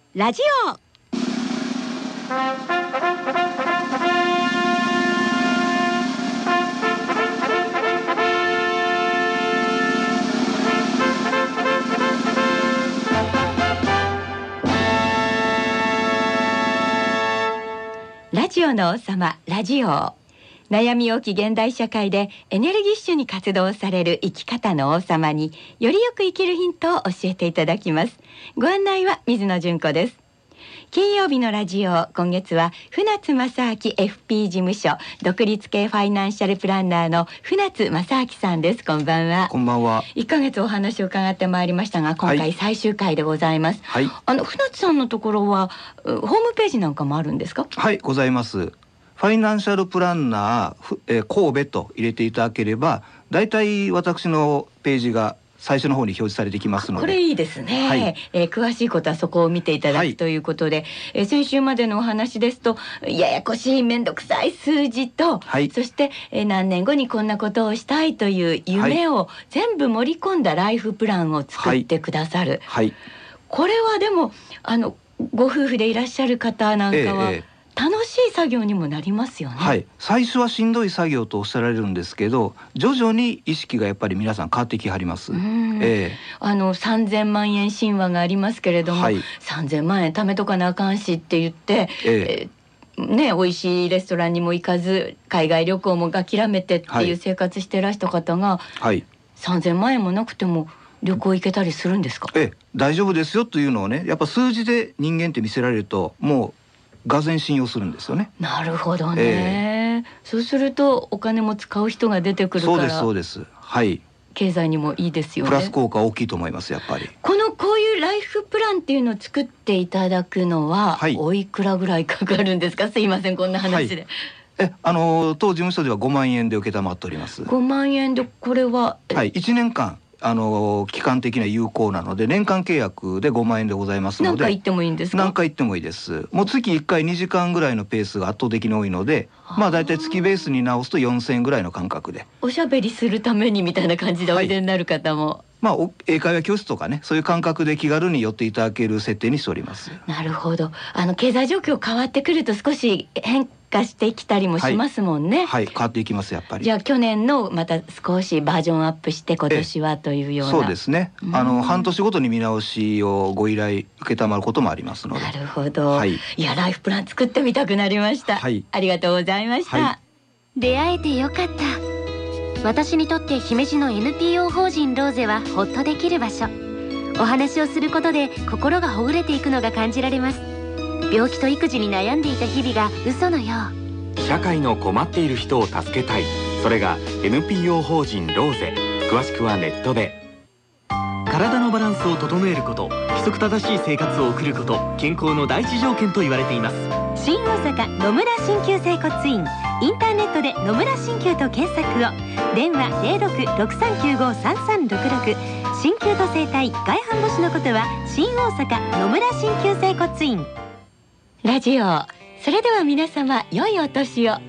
ラジオ。ラジオの王様、ラジオ。悩み多き現代社会でエネルギッシュに活動される生き方の王様によりよく生きるヒントを教えていただきます。ご案内は水野純子です。金曜日のラジオ、今月は船津正明 FP 事務所独立系ファイナンシャルプランナーの船津正明さんです。こんばんは。 こんばんは。 1ヶ月お話を伺ってまいりましたが、今回最終回でございます。 はい、 船津さんのところはホームページなんかもあるんですか？ はい、ございます。ファイナンシャルプランナー、神戸と入れていただければ、だいたい私のページが最初の方に表示されてきますので。 これいいですね。はい、詳しいことはそこを見ていただくということで、先週までのお話ですと、ややこしいめんどくさい数字と、そして、何年後にこんなことをしたいという夢を全部盛り込んだライフプランを作ってくださる。これはでもご夫婦でいらっしゃる方なんかは、楽しい作業にもなりますよね。 最初はしんどい作業とおっしゃられるんですけど、徐々に意識がやっぱり皆さん変わってきはります。 3000万円神話がありますけれども、3000万円貯めとかなあかんしって言って、美味しいレストランにも行かず海外旅行も諦めてっていう生活してらした方が、3000万円もなくても旅行行けたりするんですか？ 大丈夫ですよというのをね、やっぱ数字で人間って見せられるともうがぜん信用するんですよね。 なるほどね。そうするとお金も使う人が出てくるから。 そうです。 経済にもいいですよね。 プラス効果大きいと思います。やっぱりこういうライフプランっていうのを作っていただくのは、おいくらぐらいかかるんですか？すいません、こんな話で。 当事務所では5万円で承っております。 5万円でこれは 1年間期間的には有効なので、年間契約で5万円でございますので。 何回行ってもいいんですか？ 何回行ってもいいです。もう月1回2時間ぐらいのペースが圧倒的に多いので、だいたい月ベースに直すと4000円ぐらいの感覚で、 おしゃべりするためにみたいな感じでおいでになる方も、 英会話教室とかね、そういう感覚で気軽に寄っていただける設定にしております。 なるほど。経済状況変わってくると少し変化してきたりもしますもんね。 変わっていきます。やっぱり。 じゃあ去年のまた少しバージョンアップして今年はというような。 そうですね。半年ごとに見直しをご依頼受けたまることもありますので。 なるほど。いや、ライフプラン作ってみたくなりました。ありがとうございました。 出会えてよかった。私にとって姫路の NPO 法人ローゼはホッとできる場所。お話をすることで心がほぐれていくのが感じられます。病気と育児に悩んでいた日々が嘘のよう。 社会の困っている人を助けたい。それが NPO 法人ローゼ。詳しくはネットで。 体のバランスを整えること、規則正しい生活を送ること、健康の第一条件と言われています。 新大阪野村鍼灸整骨院。インターネットで野村鍼灸と検索を。電話0663953366。鍼灸と整体外反母趾のことは新大阪野村鍼灸整骨院。 ラジオ。それでは皆様、良いお年を。